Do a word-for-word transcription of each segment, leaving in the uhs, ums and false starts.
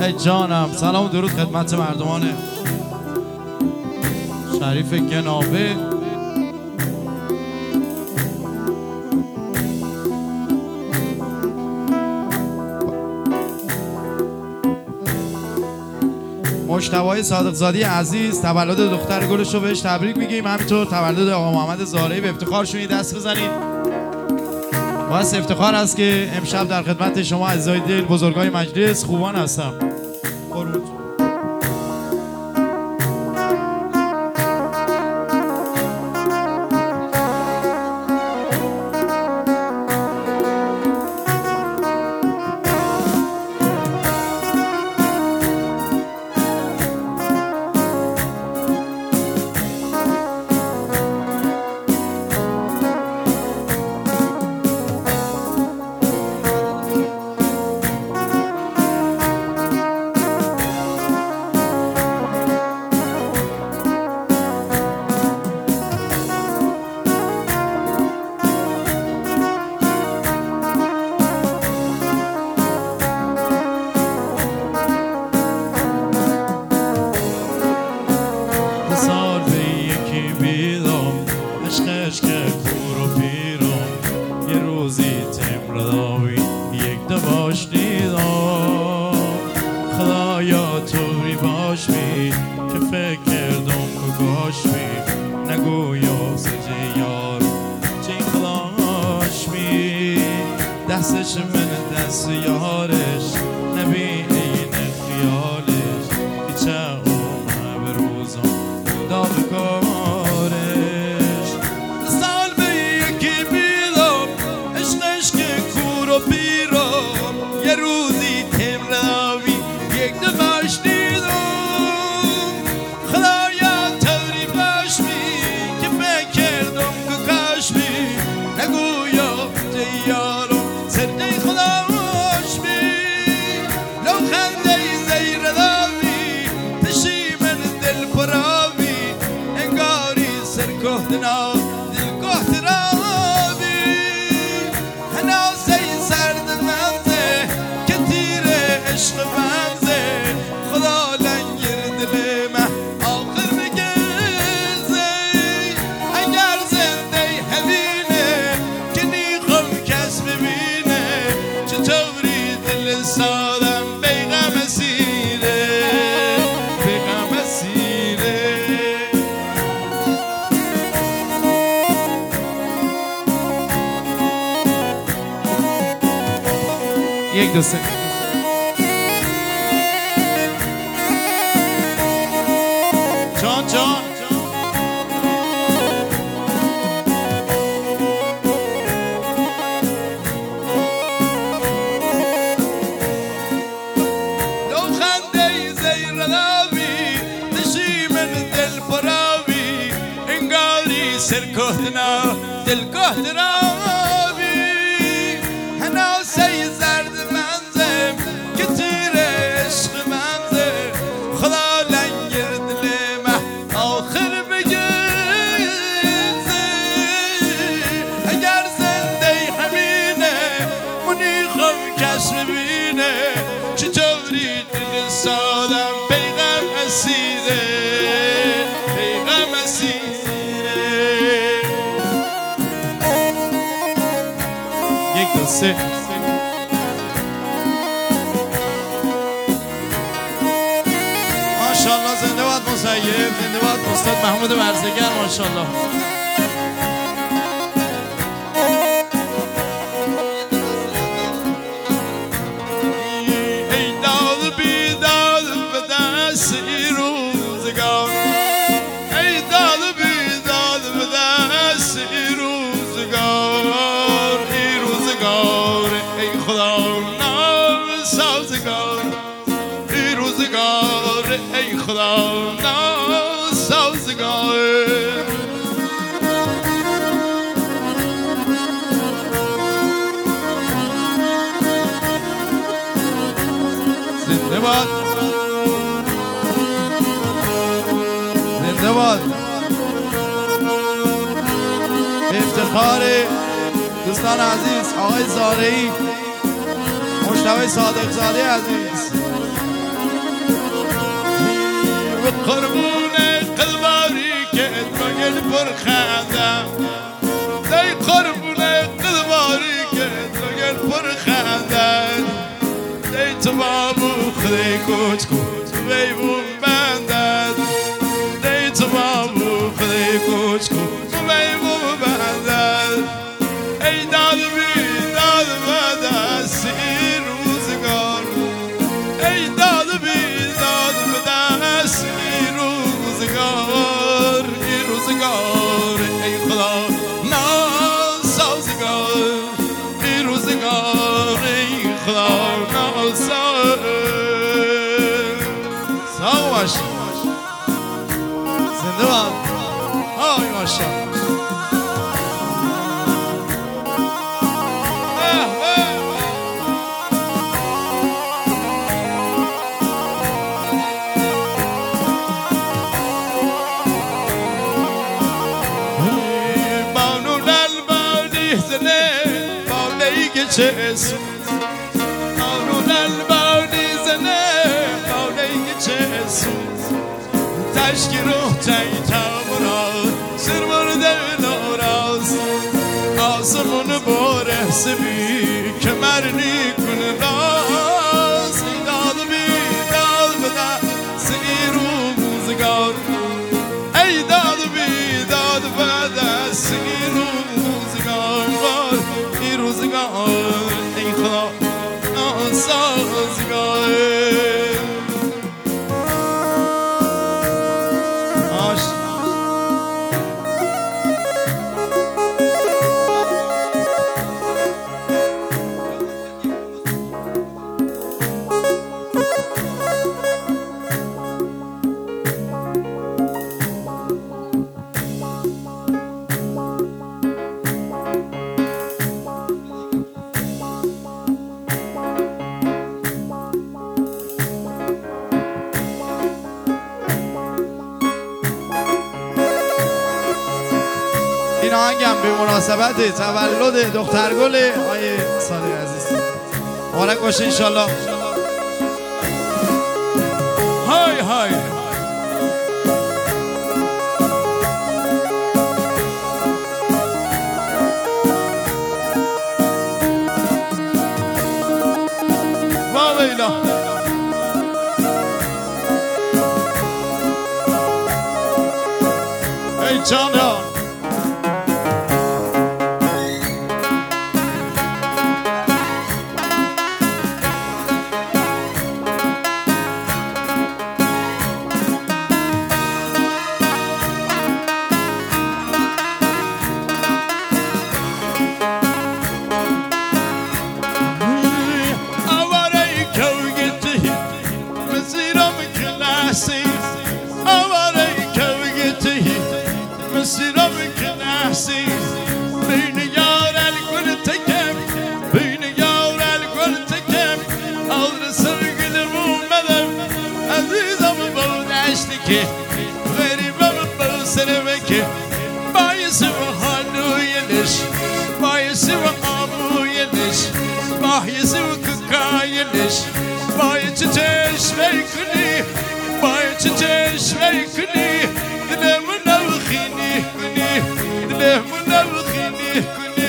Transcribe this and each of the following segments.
ای جانم. سلام و درود خدمت مردمان شریف گناوه. مجتبی صادقزادی عزیز تولد دختر گلش رو بهش تبریک میگیم. همینطور تولد آقا محمد زارعی به افتخارشون دست بزنید. باعث افتخار است که امشب در خدمت شما عزیزای دل بزرگای مجلس خوبان هستم. قربونتون. دستش من دست یارش نبی این خیالش پیچه اومه به روزم داد کارش. سال به یکی بیدم عشقش که کور و بیرم یه روزی تمراوی یک دمش دیدم خدایا توری باش بی که بکردم که کاش بی نگویا دیار دل گهت رابی هنا سی سرد منزه که تیر عشق منزه خدا لنگر دل من آخر بگرزه اگر زنده همینه که نیخم کس ببینه چطوری دل سادم بیغم اسیره بیغم اسیره. یک دو سه جان جان لو خنده زیر لابی نشیمن دل پراوی انگاری سرکهدنا دل کهدرابی هنا سی زرد منزم که تیر عشق منزم خدا لنگر دل من آخر بگرزه اگر زنده همینه منیخم کس ببینه چطوری دل سادم بیغم اسیره بیغم اسیره. یک دو سه ماشاءالله. زنده باد مسیب، زنده باد استاد محمود ورزگر ماشاءالله. ای داد بیداد به دست ای روزگار ای داد بیداد به دست ای روزگار ای روزگار ای خدا نام سازگار ای روزگار ای خدا نام سازگار. زنده باد زنده باد. افتخار دوستان عزیز آقای زارعی، مجتبی صادقزادی عزیز، قربون قلباری که اتمگل پرخندم ای قربون قلباری که اتمگل پرخندم ای تو بابو خدای کوچ کوچ بیبون بندد ای تو بابو خدای کوچ کوچ بیبون بندد ای داد بی داد بدست این روزگار ای داد بی داد بدست این روزگار این روزگار ای خدا ناسازگار این روزگار ای خدا ناسازگار سلام باش زنده باد آی ماشا چسم آنون البانی زنه باقی چسم تشکی روح تایی تامونا سر مرده نوراز آسمون باره سبی که مرنی کنه راز داد بی داد بده سی روزگار ای داد بی داد بده سی روزگار ای روزگار ای خدا ناسازگار آش این آهنگم به مناسبت تولد دخترگل آقای صادق عزیز مبارک باشه انشالله. های های با ویلا ای جانا غریبم بسنمه که باعث و هانویلش باعث و آمویلش باعث و ککایلش باعث تشوی کنی باعث تشوی کنی دلمو نوخینی کنی دلمو نوخینی کنی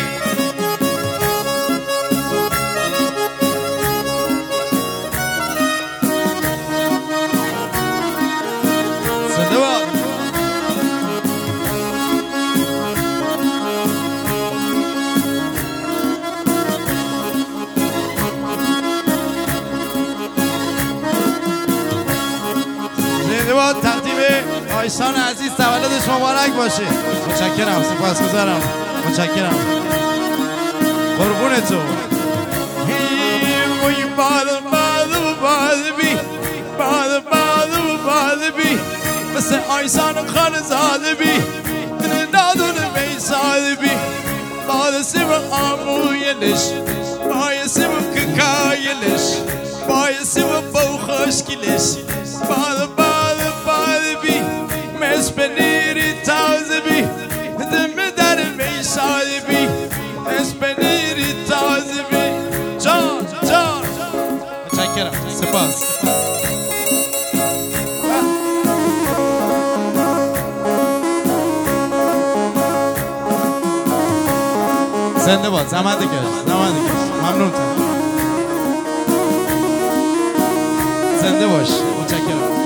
تقدیم آیسان عزیز تولدش مبارک باشه. متشکرم، سپاسگزارم، متشکرم، قربون تو. وی باد باد باد بی باد باد باد بی مثل آیسان خان زاده بی دل نادون می زاده بی باعث و آمویلش باعث و ککایلش باعث و بوخشکلش باد باد اسپنیری تازه بی دم در میساده بی اسپنیری تازه بی جان جان متشکرم سپاس زنده باد، زحمت کش، زحمت کش. ممنون. زنده باش. متشکرم.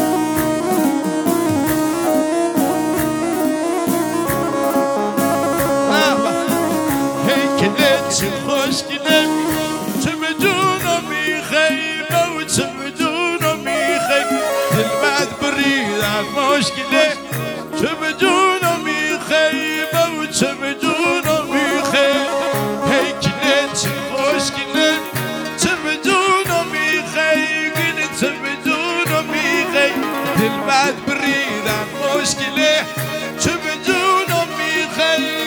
چه خوشگله چه بدونم میخیم و چه بدونم میخیم دل بد بریدن مشکله چه بدونم میخیم و چه بدونم میخیم هی کله چه خوشگله چه بدونم میخیم چه بدونم میخیم دل بد بریدن مشکله چه بدونم میخیم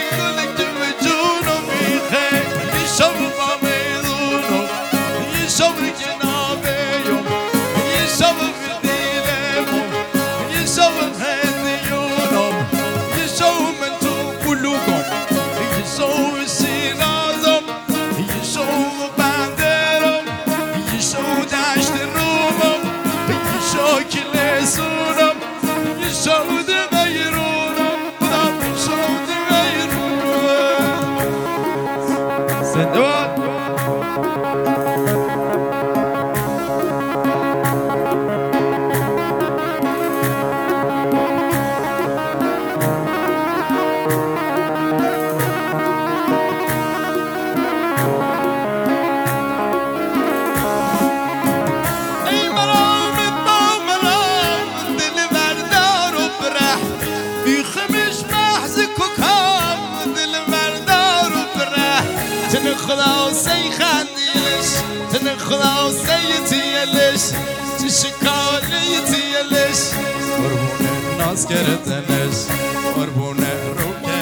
خلاصي خنديلش تن خلاصي تيلش تشكالي تيلش قربون الناس كرتنش قربون الروكة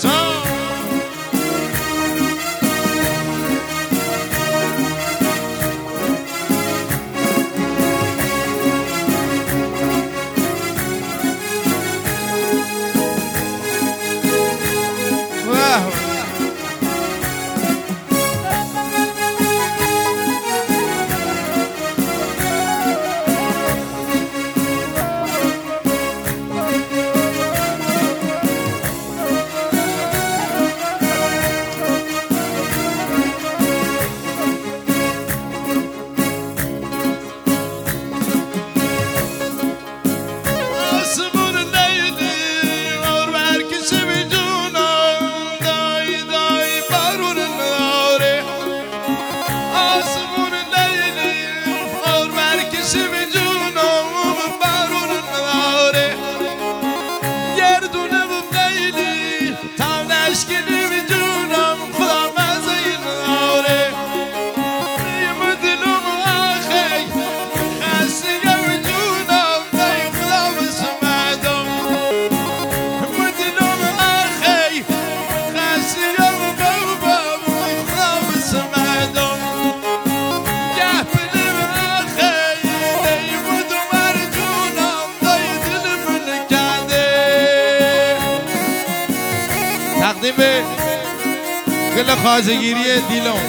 تقدیم به گل خواجه‌گیری دیلون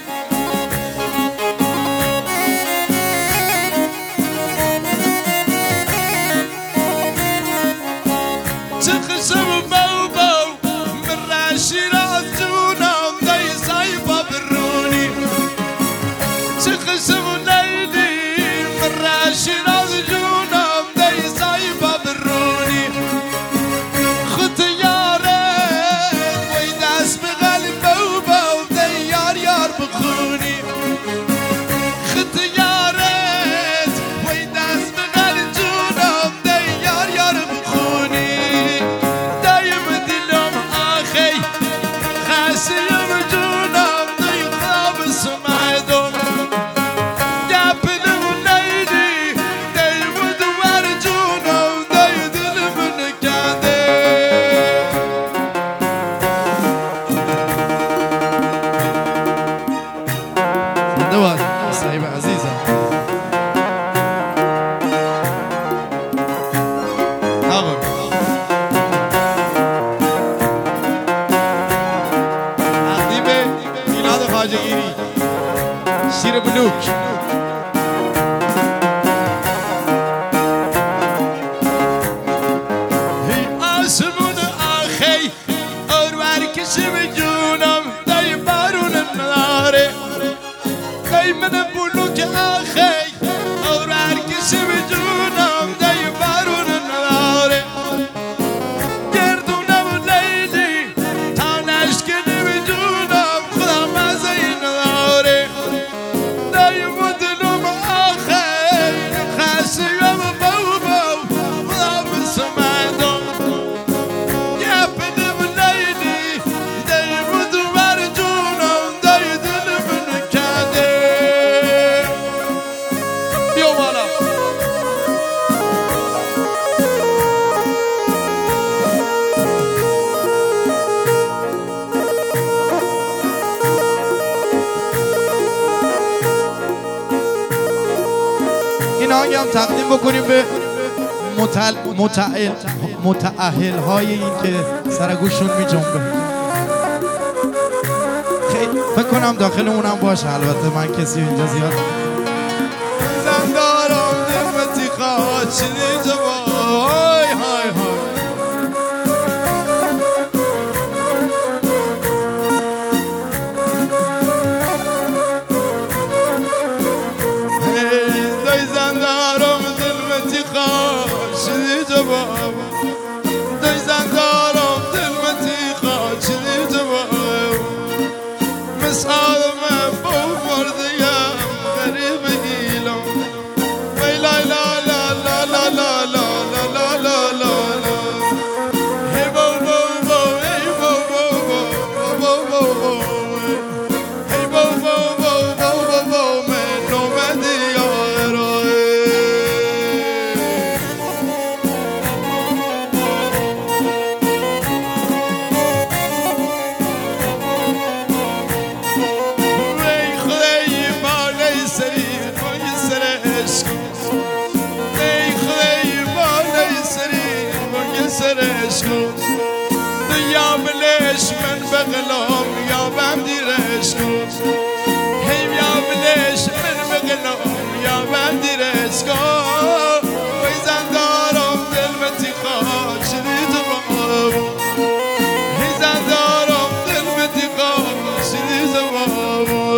چه خشم باو باو من راشی را جونم دای سایبا برونی چه خشم لیلی من راشی را جونم دای سایبا برونی خود یاره وی دست بغل باو باو دای یار یار بخونی خود یاره وی دست بغل جونم دای یار یار بخونی شیر بلوک هی آسمون آخی اور ورکشم جونم نداره دی من بلوک آخی اور هرکش به جونم دی بارون نداره گردونم لیلی تا نشکنی به جونم خدا مزه نداره دی مدلوم آخی خشیم باو باو خدا بسمدم گپنم لیلی دی مدو بر جونم دی دلم نکده بیا بالا این آهنگ هم تقدیم بکنیم به متعل متعل متأهل های این که سرگوششون می جنبه. خیلی فکر کنم داخل اونم باشه، البته من کسی اینجا زیاد زندارم نعمتی خواهد شنید های های های دای زندارم دلمتی خواهد شنید بابا دای زندارم دلمتی خواهد شنید بابا مثال من با مردیم غریب گیلم وی لا لا لا لا لا لا لا لا لا لا لا هی بو بو بو هی بو بو بو بو بو بو هی بو بو بو بو بو بو من اومدی یارای وی خدای بالای سری مای سر عشق وی خدای بالای سری مای سر عشق یا بلش من بغلام یا بم دیر عشق هی یا بلش من بغلام یا بم دیر عشق وی زندارم دلمتی خواهد شدید بابا هی زندارم دلمتی خواهد شدید بابا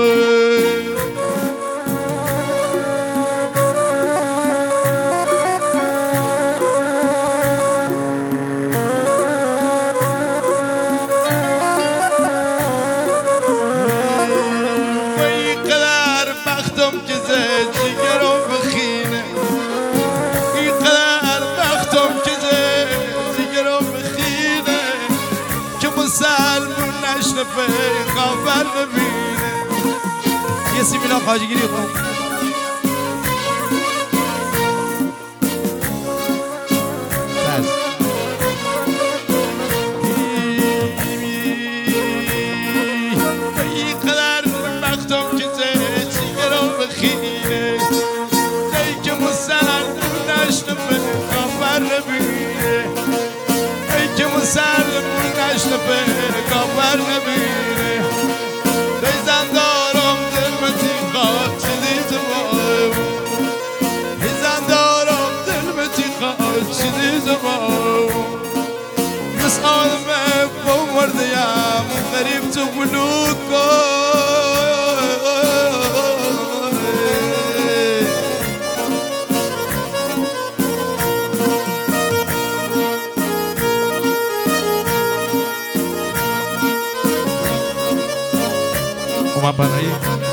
وی قدر بختم که زد جگرم بخینه این قدر بختم که زد جگرم بخینه که مسلمون نشنفه خبر نبینه یه سی میلان خواهجی گیری خون این قدر بختم که زد جگرم بخینه ای که مسلمون نشنفه خبر نبینه ای که مسلمون نشنفه خبر نبینه دی زندارم دلمتی خواهد شدید بابا دی زندارم دلمتی خواهد شدید بابا مثال من با مردیم غریب تو بلوکو اومد برای